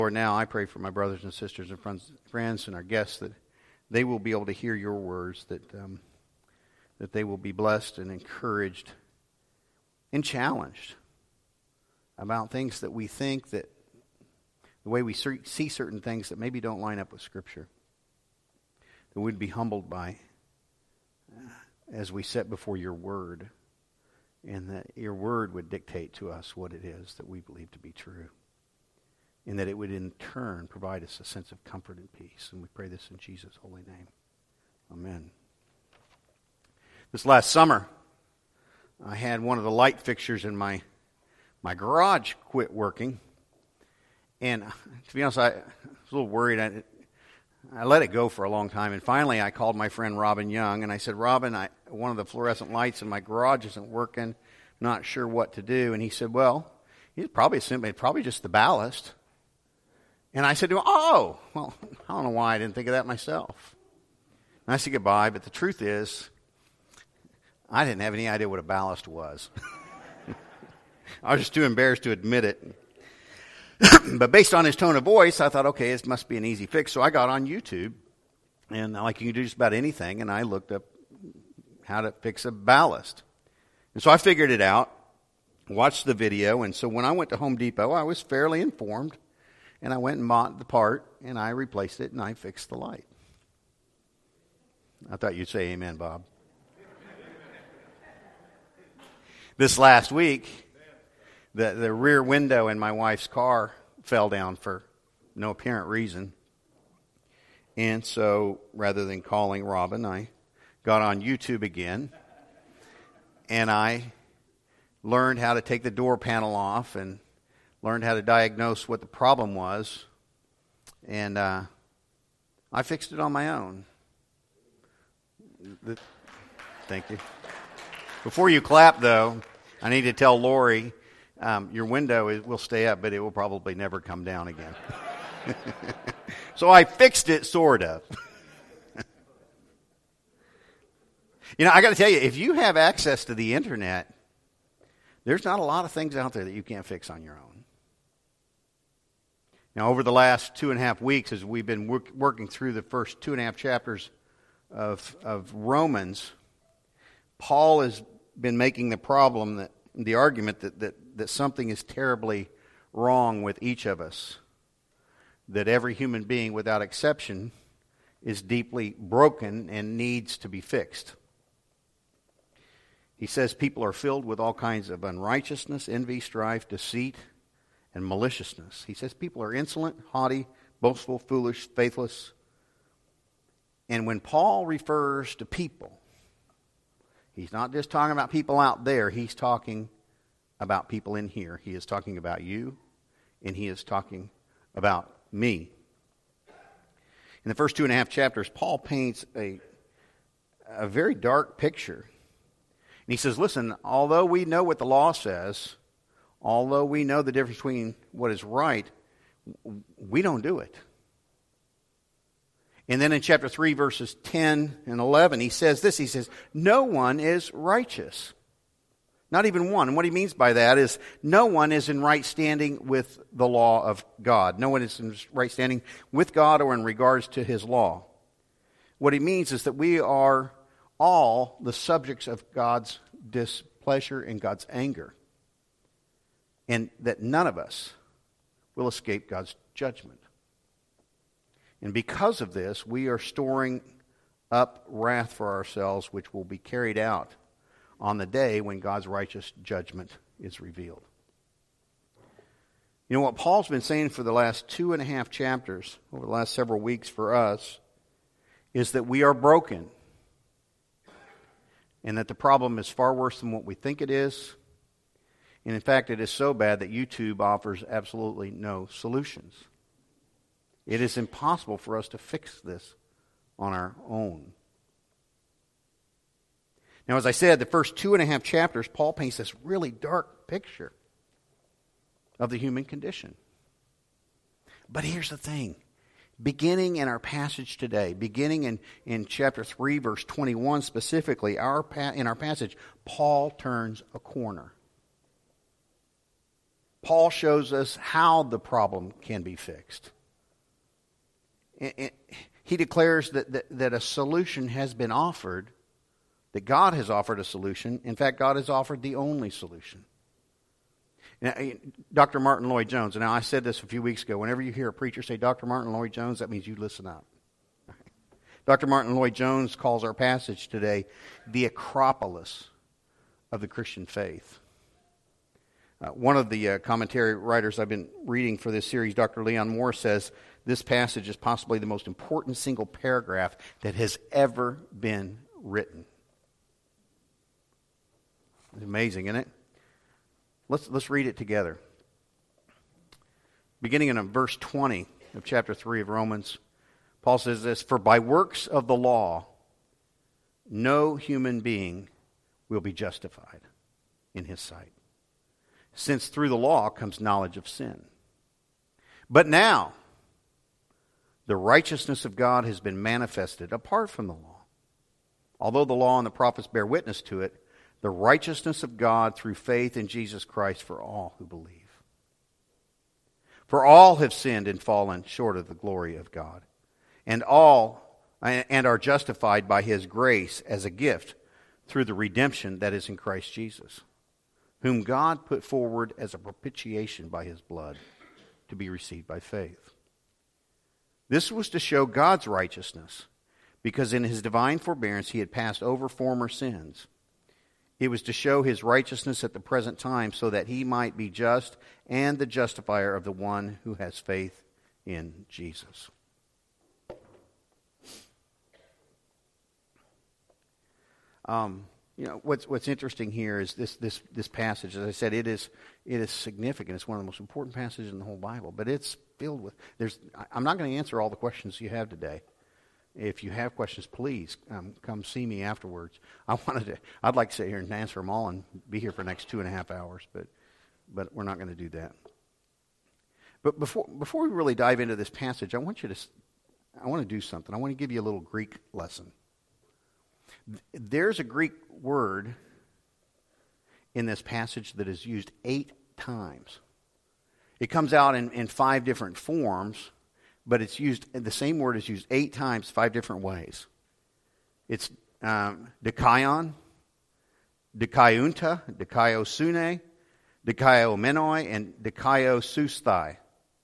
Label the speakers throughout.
Speaker 1: Lord, now I pray for my brothers and sisters and friends and our guests that they will be able to hear your words, that they will be blessed and encouraged and challenged about things that we think that the way we see certain things that maybe don't line up with Scripture, that we'd be humbled by as we sit before your word, and that your word would dictate to us what it is that we believe to be true, and that it would in turn provide us a sense of comfort and peace. And we pray this in Jesus' holy name. Amen. This last summer, I had one of the light fixtures in my garage quit working. And to be honest, I was a little worried. I let it go for a long time. And finally, I called my friend Robin Young. And I said, Robin, one of the fluorescent lights in my garage isn't working. Not sure what to do. And he said, well, it's probably just the ballast. And I said to him, oh, well, I don't know why I didn't think of that myself. And I said goodbye, but the truth is, I didn't have any idea what a ballast was. I was just too embarrassed to admit it. But based on his tone of voice, I thought, okay, this must be an easy fix. So I got on YouTube, and like you can do just about anything, and I looked up how to fix a ballast. And so I figured it out, watched the video, and so when I went to Home Depot, I was fairly informed. And I went and bought the part, and I replaced it, and I fixed the light. I thought you'd say amen, Bob. This last week, the rear window in my wife's car fell down for no apparent reason. And so, rather than calling Robin, I got on YouTube again, and I learned how to take the door panel off and learned how to diagnose what the problem was, and I fixed it on my own. Thank you. Before you clap, though, I need to tell Lori, your window will stay up, but it will probably never come down again. So I fixed it, sort of. You know, I got to tell you, if you have access to the internet, there's not a lot of things out there that you can't fix on your own. Now, over the last 2.5 weeks, as we've been working through the first 2.5 chapters of Romans, Paul has been making the argument that something is terribly wrong with each of us, that every human being, without exception, is deeply broken and needs to be fixed. He says people are filled with all kinds of unrighteousness, envy, strife, deceit, and maliciousness. He says people are insolent, haughty, boastful, foolish, faithless. And when Paul refers to people, he's not just talking about people out there. He's talking about people in here. He is talking about you, and he is talking about me. In the first 2.5 chapters, Paul paints a very dark picture. And he says, listen, although we know what the law says, although we know the difference between what is right, we don't do it. And then in chapter 3, verses 10 and 11, he says this. He says, no one is righteous. Not even one. And what he means by that is no one is in right standing with the law of God. No one is in right standing with God or in regards to his law. What he means is that we are all the subjects of God's displeasure and God's anger. And that none of us will escape God's judgment. And because of this, we are storing up wrath for ourselves, which will be carried out on the day when God's righteous judgment is revealed. You know what Paul's been saying for the last 2.5 chapters, over the last several weeks for us, is that we are broken. And that the problem is far worse than what we think it is. And in fact, it is so bad that YouTube offers absolutely no solutions. It is impossible for us to fix this on our own. Now, as I said, the first 2.5 chapters, Paul paints this really dark picture of the human condition. But here's the thing. Beginning in our passage today, beginning in chapter 3, verse 21 specifically, in our passage, Paul turns a corner. Paul shows us how the problem can be fixed. He declares that a solution has been offered, that God has offered a solution. In fact, God has offered the only solution. Now, Dr. Martin Lloyd-Jones, and now I said this a few weeks ago, whenever you hear a preacher say Dr. Martin Lloyd-Jones, that means you listen up. Dr. Martin Lloyd-Jones calls our passage today the Acropolis of the Christian faith. One of the commentary writers I've been reading for this series, Dr. Leon Moore, says this passage is possibly the most important single paragraph that has ever been written. It's amazing, isn't it? Let's read it together. Beginning in verse 20 of chapter 3 of Romans, Paul says this, "For by works of the law, no human being will be justified in his sight, since through the law comes knowledge of sin. But now, the righteousness of God has been manifested apart from the law. Although the law and the prophets bear witness to it, the righteousness of God through faith in Jesus Christ for all who believe. For all have sinned and fallen short of the glory of God, and are justified by his grace as a gift through the redemption that is in Christ Jesus, whom God put forward as a propitiation by his blood to be received by faith. This was to show God's righteousness, because in his divine forbearance he had passed over former sins. It was to show his righteousness at the present time, so that he might be just and the justifier of the one who has faith in Jesus." What's interesting here is this passage. As I said, it is significant. It's one of the most important passages in the whole Bible. But it's filled with. I'm not going to answer all the questions you have today. If you have questions, please come see me afterwards. I'd like to sit here and answer them all and be here for the next 2.5 hours. But we're not going to do that. But before we really dive into this passage, I want to do something. I want to give you a little Greek lesson. There's a Greek word in this passage that is used 8 times. It comes out in 5 different forms, but the same word is used 8 times, 5 different ways. It's dikaion, dikaiunta, dikaiosune, dikaiomenoi, and dikaiosusthai.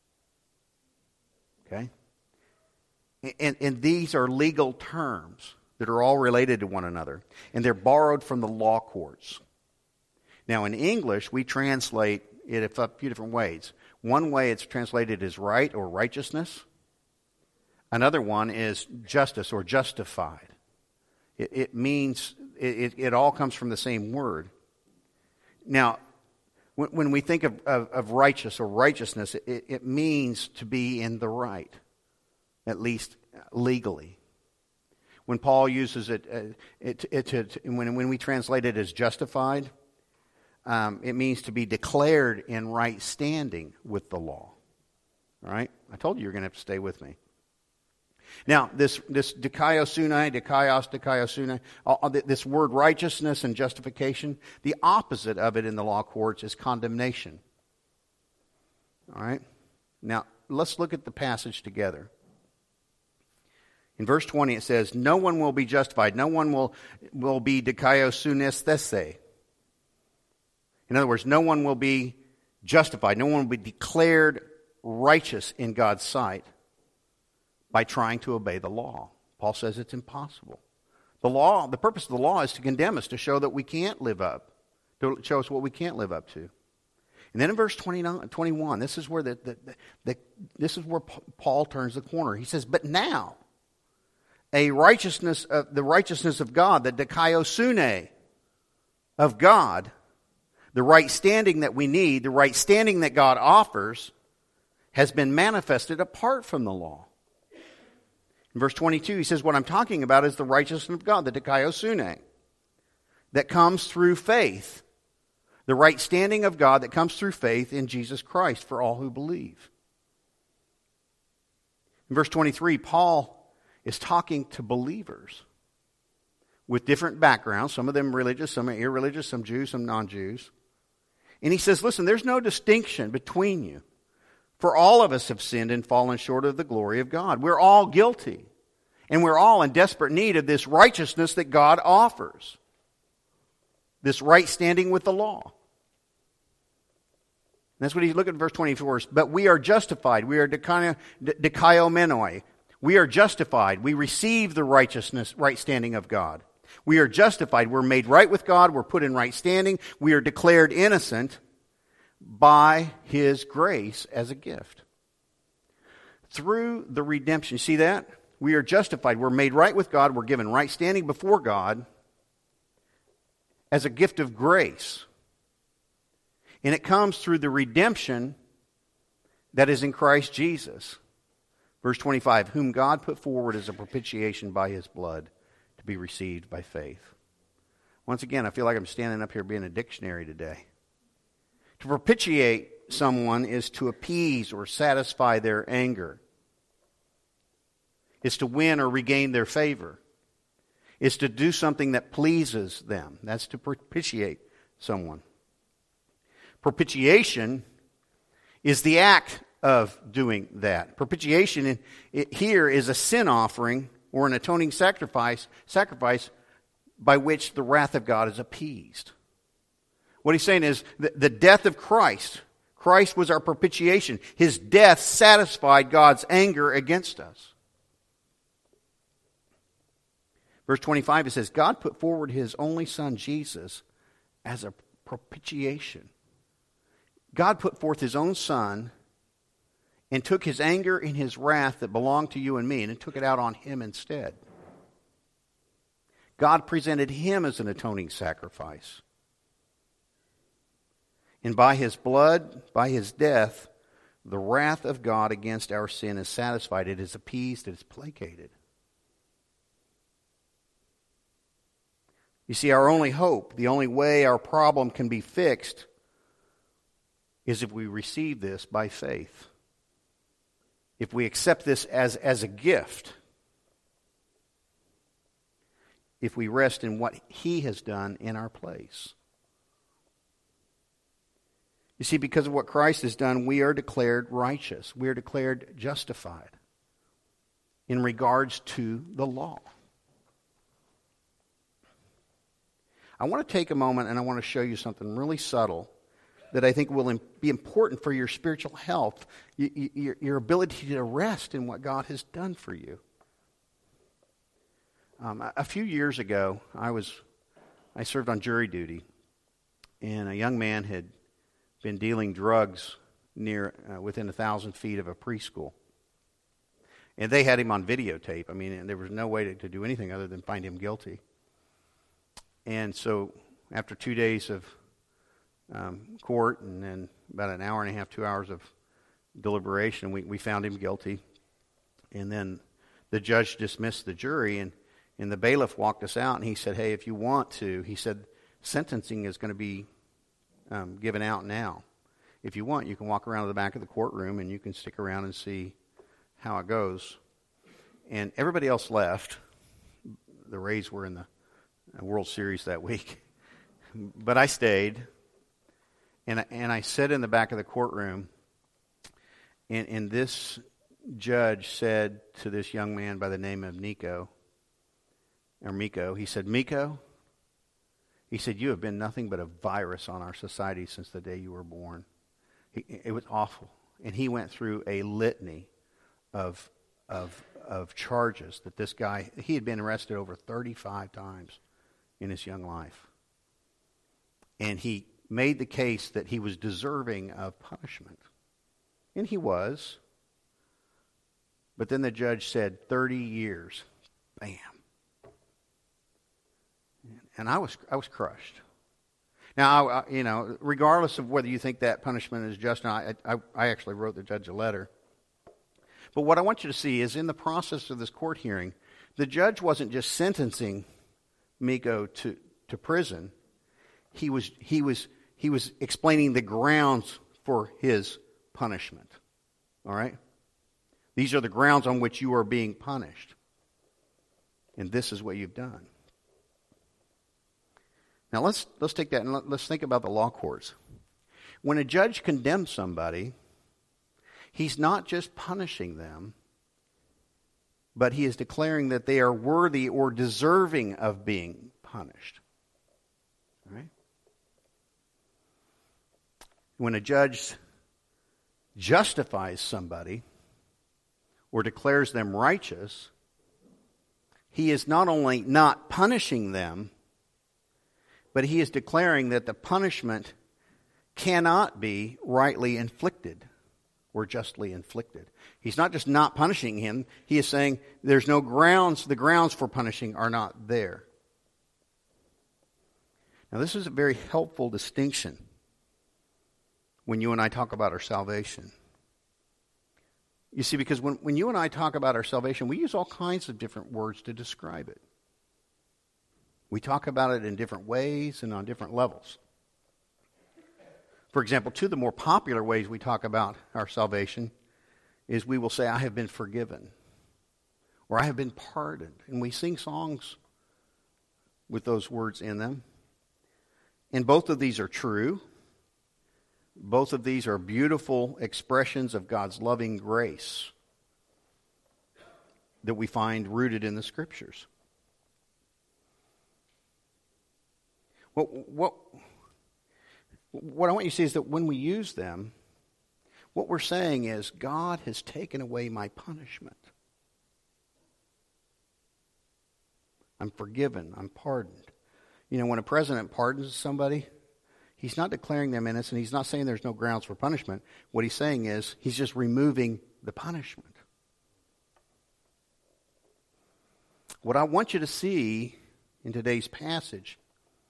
Speaker 1: Okay? And these are legal terms that are all related to one another, and they're borrowed from the law courts. Now, in English, we translate it a few different ways. One way it's translated as right or righteousness. Another one is justice or justified. It means, it all comes from the same word. Now, when we think of righteous or righteousness, it means to be in the right, at least legally. When Paul uses it, when we translate it as justified, it means to be declared in right standing with the law. All right? I told you you're going to have to stay with me. Now, this dikaiosune, this word righteousness and justification, the opposite of it in the law courts is condemnation. All right? Now, let's look at the passage together. In verse 20 it says, "No one will be justified. No one will be dikaiosunesthese." In other words, no one will be justified. No one will be declared righteous in God's sight by trying to obey the law. Paul says it's impossible. The purpose of the law is to condemn us, to show that we can't live up, to show us what we can't live up to. And then in verse 21, this is where Paul turns the corner. He says, "But now, the righteousness of God, the dikaiosune of God, the right standing that we need, the right standing that God offers, has been manifested apart from the law." In verse 22, he says, what I'm talking about is the righteousness of God, the dikaiosune, that comes through faith. The right standing of God that comes through faith in Jesus Christ for all who believe. In verse 23, Paul is talking to believers with different backgrounds, some of them religious, some irreligious, some Jews, some non-Jews. And he says, listen, there's no distinction between you. For all of us have sinned and fallen short of the glory of God. We're all guilty. And we're all in desperate need of this righteousness that God offers. This right standing with the law. And that's what he's looking at verse 24. But we are justified. We are dikaimenoi. We are justified. We receive the righteousness, right standing of God. We are justified. We're made right with God. We're put in right standing. We are declared innocent by His grace as a gift. Through the redemption. You see that? We are justified. We're made right with God. We're given right standing before God as a gift of grace. And it comes through the redemption that is in Christ Jesus. Verse 25, whom God put forward as a propitiation by His blood to be received by faith. Once again, I feel like I'm standing up here being a dictionary today. To propitiate someone is to appease or satisfy their anger. It's to win or regain their favor. It's to do something that pleases them. That's to propitiate someone. Propitiation is the act of doing that. Propitiation here is a sin offering or an atoning sacrifice by which the wrath of God is appeased. What he's saying is the death of Christ. Christ was our propitiation. His death satisfied God's anger against us. Verse 25, it says, God put forward His only Son, Jesus, as a propitiation. God put forth His own Son and took His anger and His wrath that belonged to you and me and took it out on Him instead. God presented Him as an atoning sacrifice. And by His blood, by His death, the wrath of God against our sin is satisfied. It is appeased. It is placated. You see, our only hope, the only way our problem can be fixed is if we receive this by faith. If we accept this as a gift. If we rest in what He has done in our place. You see, because of what Christ has done, we are declared righteous. We are declared justified in regards to the law. I want to take a moment and I want to show you something really subtle that I think will be important for your spiritual health, your ability to rest in what God has done for you. A few years ago, I served on jury duty, and a young man had been dealing drugs within 1,000 feet of a preschool. And they had him on videotape. I mean, there was no way to do anything other than find him guilty. And so after 2 days of court and then about an hour and a half, 2 hours of deliberation, we found him guilty. And then the judge dismissed the jury, and the bailiff walked us out, and he said, hey, if you want to, he said, sentencing is going to be given out now. If you want, you can walk around to the back of the courtroom, and you can stick around and see how it goes. And everybody else left. The Rays were in the World Series that week. But I stayed, and I sat in the back of the courtroom, and this judge said to this young man by the name of Miko, he said, Miko, he said, you have been nothing but a virus on our society since the day you were born. It was awful. And he went through a litany of charges that this guy, he had been arrested over 35 times in his young life. And he made the case that he was deserving of punishment. And he was. But then the judge said 30 years. Bam. And I was crushed. Now, regardless of whether you think that punishment is just, I actually wrote the judge a letter. But what I want you to see is in the process of this court hearing, the judge wasn't just sentencing Miko to prison. He was explaining the grounds for his punishment. All right? These are the grounds on which you are being punished. And this is what you've done. Now let's take that and let's think about the law courts. when a judge condemns somebody, he's not just punishing them, but he is declaring that they are worthy or deserving of being punished. Right? When a judge justifies somebody or declares them righteous, he is not only not punishing them, but he is declaring that the punishment cannot be rightly inflicted or justly inflicted. He's not just not punishing him, he is saying there's no grounds, the grounds for punishing are not there. Now this is a very helpful distinction when you and I talk about our salvation. You see, because when you and I talk about our salvation, we use all kinds of different words to describe it. We talk about it in different ways and on different levels. For example, two of the more popular ways we talk about our salvation is we will say, I have been forgiven, or I have been pardoned. And we sing songs with those words in them. And both of these are true. Both of these are beautiful expressions of God's loving grace that we find rooted in the Scriptures. What I want you to see is that when we use them, what we're saying is, God has taken away my punishment. I'm forgiven. I'm pardoned. You know, when a president pardons somebody, he's not declaring them innocent. He's not saying there's no grounds for punishment. What he's saying is he's just removing the punishment. What I want you to see in today's passage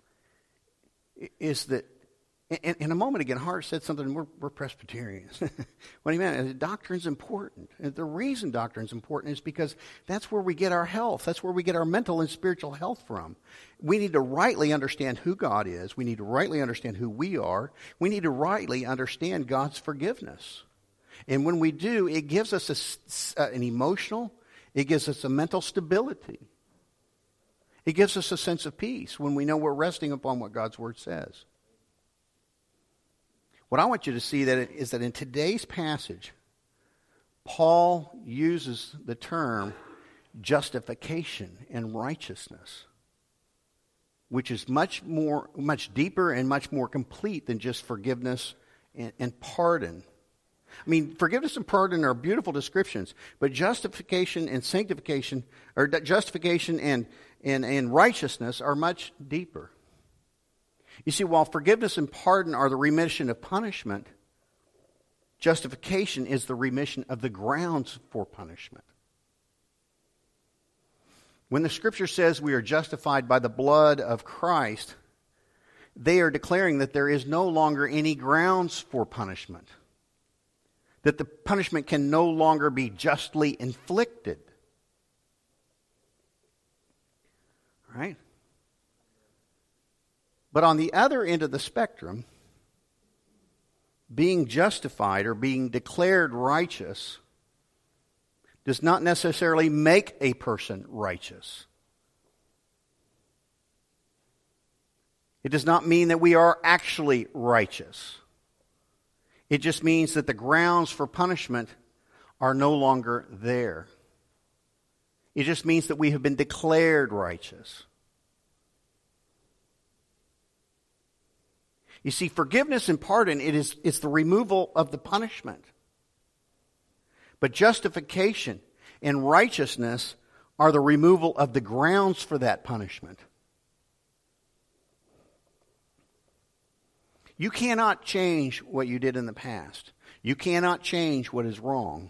Speaker 1: is that, in a moment again, Hart said something, we're Presbyterians. What he meant, doctrine's important. And the reason doctrine's important is because that's where we get our health. That's where we get our mental and spiritual health from. We need to rightly understand who God is. We need to rightly understand who we are. We need to rightly understand God's forgiveness. And when we do, it gives us an emotional, it gives us a mental stability. It gives us a sense of peace when we know we're resting upon what God's Word says. What I want you to see is that in today's passage, Paul uses the term justification and righteousness, which is much deeper and much more complete than just forgiveness and pardon. I mean, forgiveness and pardon are beautiful descriptions, but justification and sanctification, or justification and righteousness are much deeper. You see, while forgiveness and pardon are the remission of punishment, justification is the remission of the grounds for punishment. When the Scripture says we are justified by the blood of Christ, they are declaring that there is no longer any grounds for punishment, that the punishment can no longer be justly inflicted. Right? But on the other end of the spectrum, being justified or being declared righteous does not necessarily make a person righteous. It does not mean that we are actually righteous. It just means that the grounds for punishment are no longer there. It just means that we have been declared righteous. You see, forgiveness and pardon, it's the removal of the punishment. But justification and righteousness are the removal of the grounds for that punishment. You cannot change what you did in the past. You cannot change what is wrong.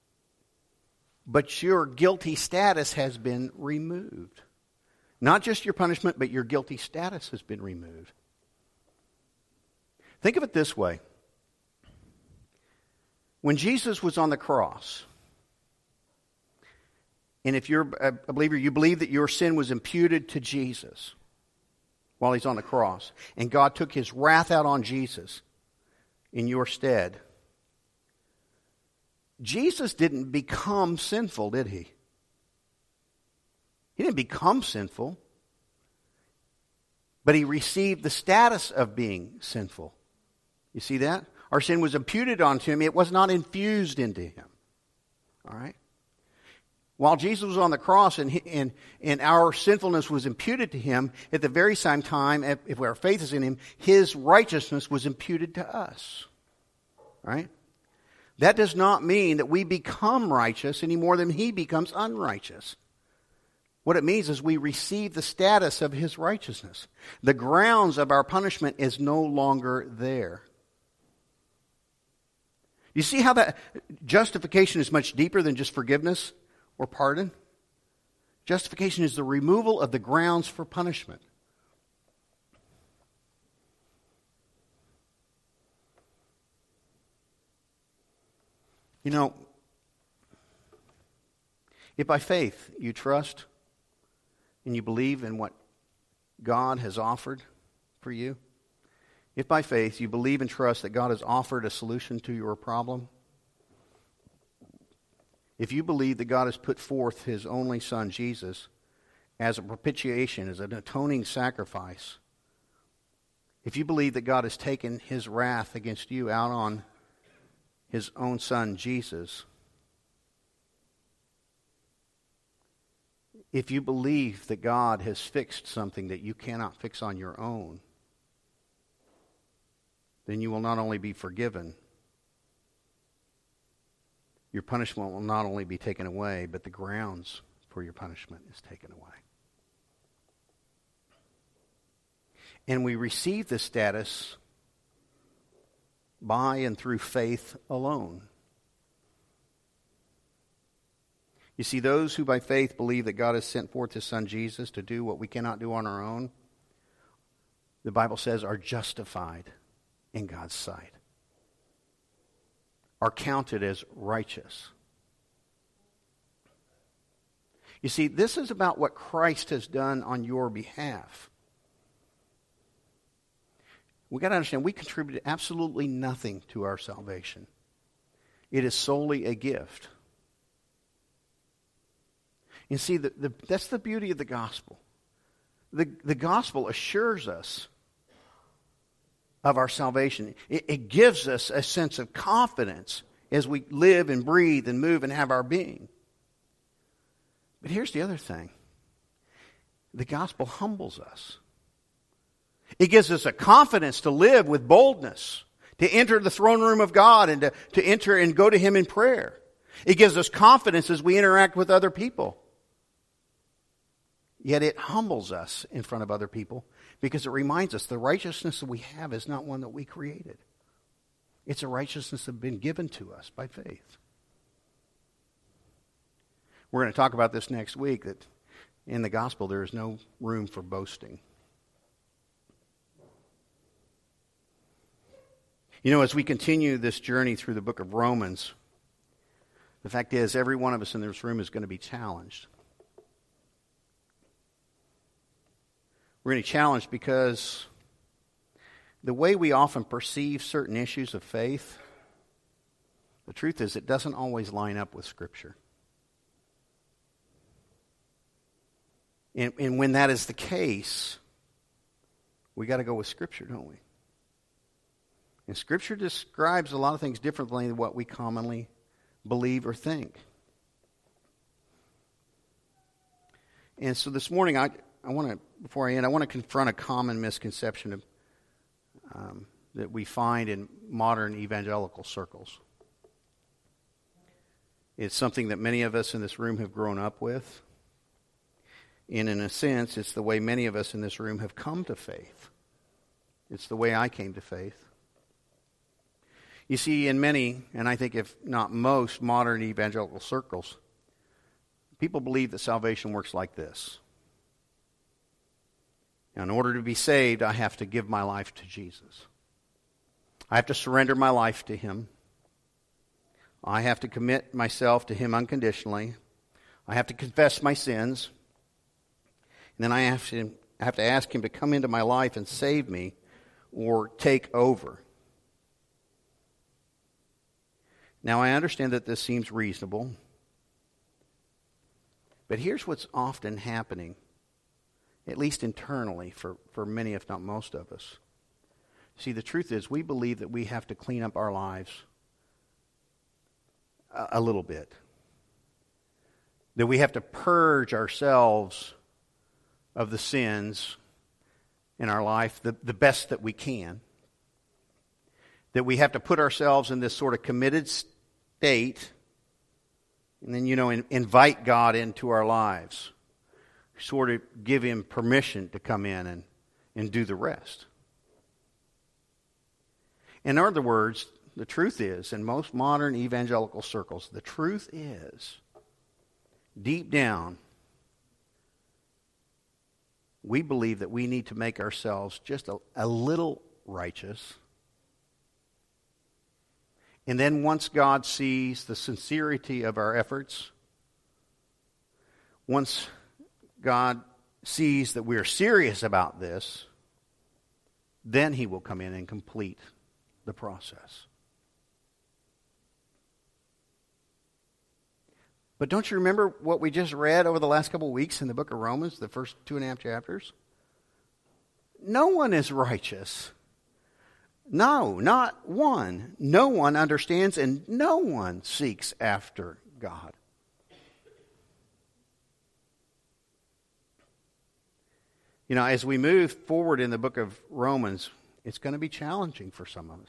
Speaker 1: But your guilty status has been removed. Not just your punishment, but your guilty status has been removed. Think of it this way. When Jesus was on the cross, and if you're a believer, you believe that your sin was imputed to Jesus while he's on the cross, and God took his wrath out on Jesus in your stead, Jesus didn't become sinful, did he? He didn't become sinful, but he received the status of being sinful. You see that? Our sin was imputed onto him. It was not infused into him. All right? While Jesus was on the cross and our sinfulness was imputed to him, at the very same time, if our faith is in him, his righteousness was imputed to us. Right? That does not mean that we become righteous any more than he becomes unrighteous. What it means is we receive the status of his righteousness. The grounds of our punishment is no longer there. You see how that justification is much deeper than just forgiveness or pardon? Justification is the removal of the grounds for punishment. You know, if by faith you trust and you believe in what God has offered for you, if by faith you believe and trust that God has offered a solution to your problem, if you believe that God has put forth his only Son, Jesus, as a propitiation, as an atoning sacrifice, if you believe that God has taken his wrath against you out on his own Son, Jesus, if you believe that God has fixed something that you cannot fix on your own, then you will not only be forgiven, your punishment will not only be taken away, but the grounds for your punishment is taken away. And we receive this status by and through faith alone. You see, those who by faith believe that God has sent forth his Son Jesus to do what we cannot do on our own, the Bible says are justified in God's sight, are counted as righteous. You see, this is about what Christ has done on your behalf. We've got to understand, we contributed absolutely nothing to our salvation. It is solely a gift. You see, that's the beauty of the gospel. The gospel assures us of our salvation. It gives us a sense of confidence as we live and breathe and move and have our being. But here's the other thing. The gospel humbles us. It gives us a confidence to live with boldness, to enter the throne room of God and to enter and go to him in prayer. It gives us confidence as we interact with other people. Yet it humbles us in front of other people because it reminds us the righteousness that we have is not one that we created. It's a righteousness that has been given to us by faith. We're going to talk about this next week, that in the gospel there is no room for boasting. You know, as we continue this journey through the book of Romans, the fact is every one of us in this room is going to be challenged. We're going to be challenged because the way we often perceive certain issues of faith, the truth is it doesn't always line up with Scripture. And when that is the case, we got to go with Scripture, don't we? And Scripture describes a lot of things differently than what we commonly believe or think. And so this morning, I want to, before I end, I want to confront a common misconception of, that we find in modern evangelical circles. It's something that many of us in this room have grown up with. And in a sense, it's the way many of us in this room have come to faith. It's the way I came to faith. You see, in many, and I think if not most, modern evangelical circles, people believe that salvation works like this. Now, in order to be saved, I have to give my life to Jesus. I have to surrender my life to him. I have to commit myself to him unconditionally. I have to confess my sins. And then I have to ask him to come into my life and save me or take over. Now, I understand that this seems reasonable, but here's what's often happening, at least internally for many, if not most of us. See, the truth is, we believe that we have to clean up our lives a little bit. That we have to purge ourselves of the sins in our life the best that we can. That we have to put ourselves in this sort of committed state and then, invite God into our lives. Sort of give Him permission to come in and do the rest. In other words, the truth is, in most modern evangelical circles, the truth is, deep down, we believe that we need to make ourselves just a little righteous. And then once God sees the sincerity of our efforts, once God sees that we are serious about this, then He will come in and complete the process. But don't you remember what we just read over the last couple of weeks in the book of Romans, the first 2.5 chapters? No one is righteous. No, not one. No one understands and no one seeks after God. As we move forward in the book of Romans, it's going to be challenging for some of us.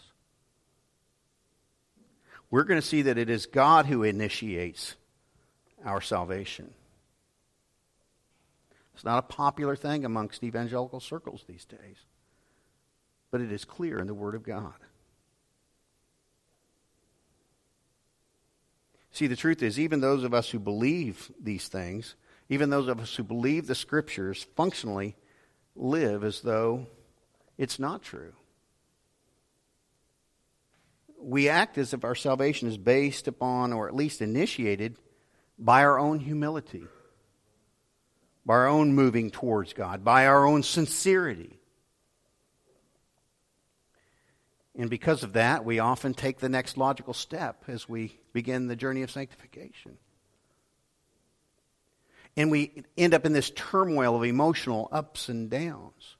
Speaker 1: We're going to see that it is God who initiates our salvation. It's not a popular thing amongst evangelical circles these days, but it is clear in the Word of God. See, the truth is, even those of us who believe these things, even those of us who believe the Scriptures, functionally live as though it's not true. We act as if our salvation is based upon, or at least initiated, by our own humility, by our own moving towards God, by our own sincerity. And because of that, we often take the next logical step as we begin the journey of sanctification. And we end up in this turmoil of emotional ups and downs.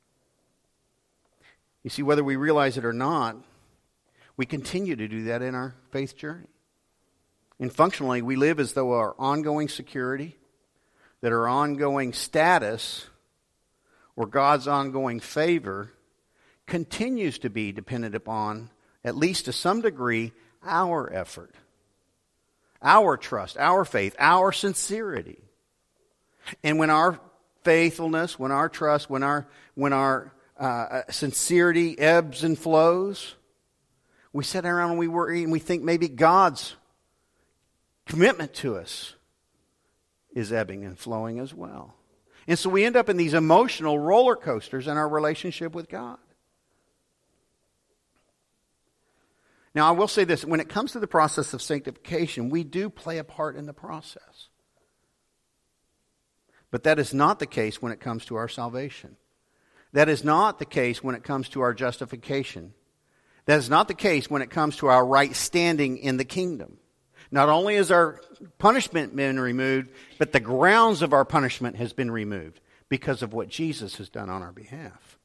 Speaker 1: You see, whether we realize it or not, we continue to do that in our faith journey. And functionally, we live as though our ongoing security, that our ongoing status, or God's ongoing favor continues to be dependent upon, at least to some degree, our effort, our trust, our faith, our sincerity. And when our faithfulness, when our trust, when our sincerity ebbs and flows, we sit around and we worry and we think maybe God's commitment to us is ebbing and flowing as well. And so we end up in these emotional roller coasters in our relationship with God. Now, I will say this. When it comes to the process of sanctification, we do play a part in the process. But that is not the case when it comes to our salvation. That is not the case when it comes to our justification. That is not the case when it comes to our right standing in the kingdom. Not only has our punishment been removed, but the grounds of our punishment has been removed because of what Jesus has done on our behalf.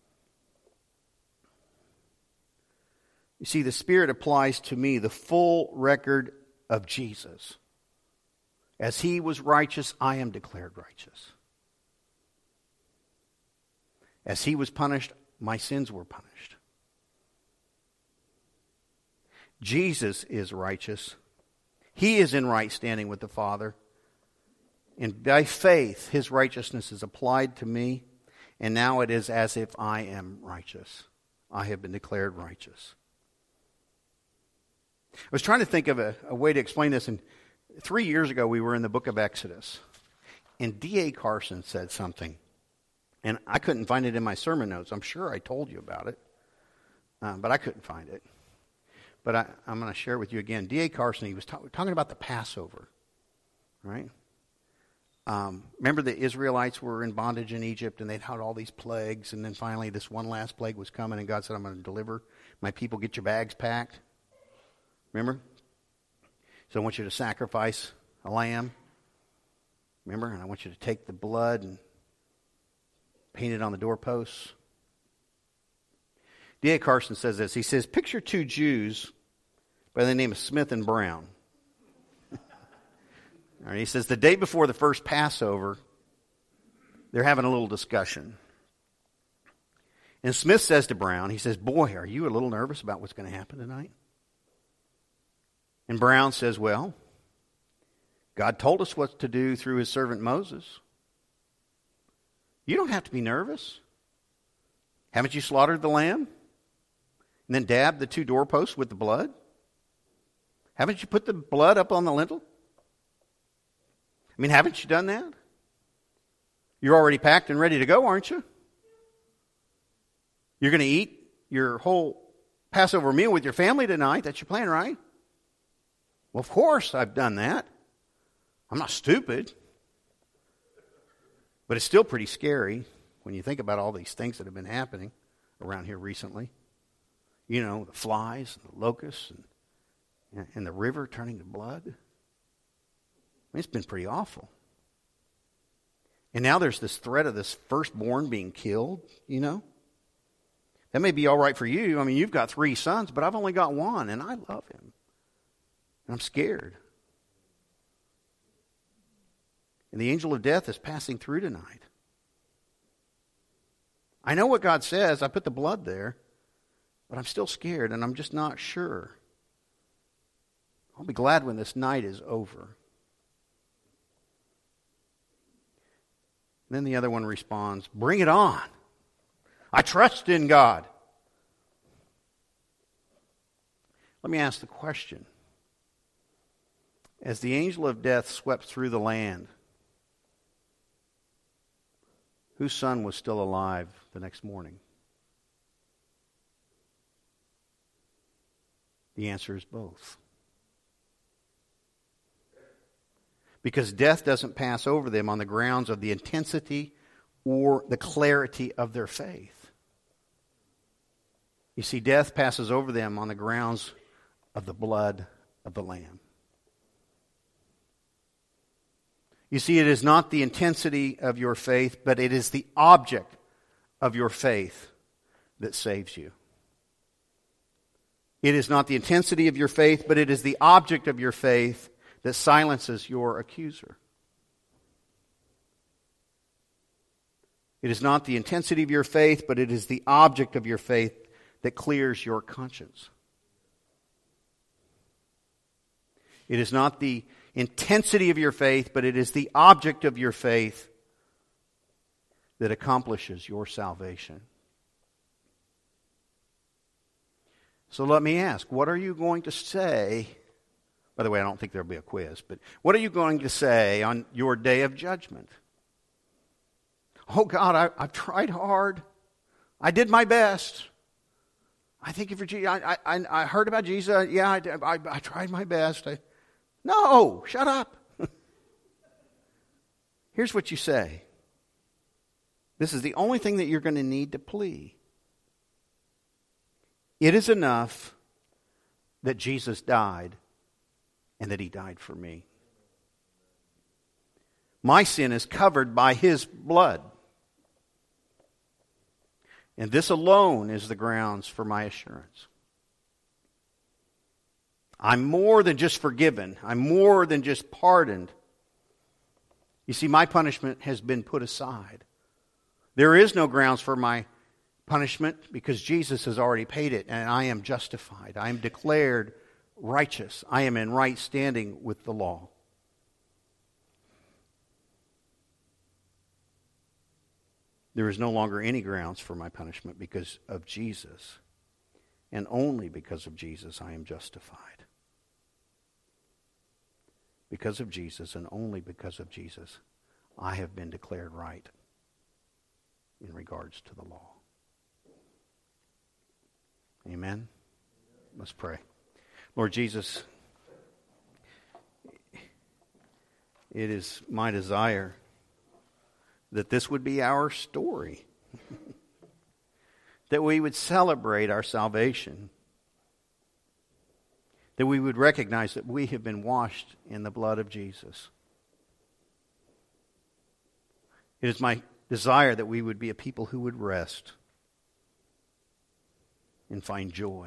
Speaker 1: You see, the Spirit applies to me the full record of Jesus. As He was righteous, I am declared righteous. As He was punished, my sins were punished. Jesus is righteous. He is in right standing with the Father. And by faith, His righteousness is applied to me. And now it is as if I am righteous. I have been declared righteous. I was trying to think of a way to explain this. And 3 years ago, we were in the book of Exodus. And D.A. Carson said something. And I couldn't find it in my sermon notes. I'm sure I told you about it. But I couldn't find it. But I'm going to share it with you again. D.A. Carson, he was talking about the Passover. Right? Remember the Israelites were in bondage in Egypt and they'd had all these plagues. And then finally this one last plague was coming. And God said, I'm going to deliver my people. Get your bags packed. Remember? So I want you to sacrifice a lamb. Remember? And I want you to take the blood and paint it on the doorposts. D.A. Carson says this. He says, picture two Jews by the name of Smith and Brown. All right, he says, the day before the first Passover, they're having a little discussion. And Smith says to Brown, he says, boy, are you a little nervous about what's going to happen tonight? And Brown says, well, God told us what to do through his servant Moses. You don't have to be nervous. Haven't you slaughtered the lamb? And then dabbed the two doorposts with the blood? Haven't you put the blood up on the lintel? I mean, haven't you done that? You're already packed and ready to go, aren't you? You're going to eat your whole Passover meal with your family tonight. That's your plan, right? Well, of course I've done that. I'm not stupid. But it's still pretty scary when you think about all these things that have been happening around here recently. You know, the flies and the locusts and the river turning to blood. I mean, it's been pretty awful. And now there's this threat of this firstborn being killed, you know. That may be all right for you. I mean, you've got 3 sons, but I've only got 1, and I love him. And I'm scared. And the angel of death is passing through tonight. I know what God says. I put the blood there. But I'm still scared, and I'm just not sure. I'll be glad when this night is over. And then the other one responds, bring it on. I trust in God. Let me ask the question. As the angel of death swept through the land, whose son was still alive the next morning? The answer is both. Because death doesn't pass over them on the grounds of the intensity or the clarity of their faith. You see, death passes over them on the grounds of the blood of the Lamb. You see, it is not the intensity of your faith, but it is the object of your faith that saves you. It is not the intensity of your faith, but it is the object of your faith that silences your accuser. It is not the intensity of your faith, but it is the object of your faith that clears your conscience. It is not the intensity of your faith, but it is the object of your faith that accomplishes your salvation. So let me ask, what are you going to say? By the way, I don't think there'll be a quiz, but what are you going to say on your day of judgment? Oh God, I've tried hard. I did my best. I think if I heard about Jesus. Yeah, I tried my best. No, shut up. Here's what you say. This is the only thing that you're going to need to plea. It is enough that Jesus died and that he died for me. My sin is covered by his blood. And this alone is the grounds for my assurance. I'm more than just forgiven. I'm more than just pardoned. You see, my punishment has been put aside. There is no grounds for my punishment because Jesus has already paid it and I am justified. I am declared righteous. I am in right standing with the law. There is no longer any grounds for my punishment because of Jesus. And only because of Jesus I am justified. Because of Jesus and only because of Jesus I have been declared right in regards to the law. Amen? Let's pray. Lord Jesus, it is my desire that this would be our story. That we would celebrate our salvation. That we would recognize that we have been washed in the blood of Jesus. It is my desire that we would be a people who would rest. and find joy.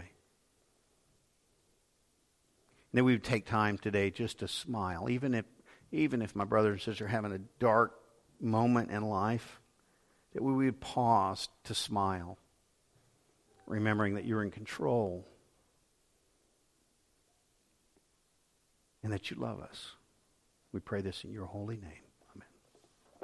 Speaker 1: And that we would take time today just to smile, even if my brother and sister are having a dark moment in life, that we would pause to smile, remembering that you're in control and that you love us. We pray this in your holy name.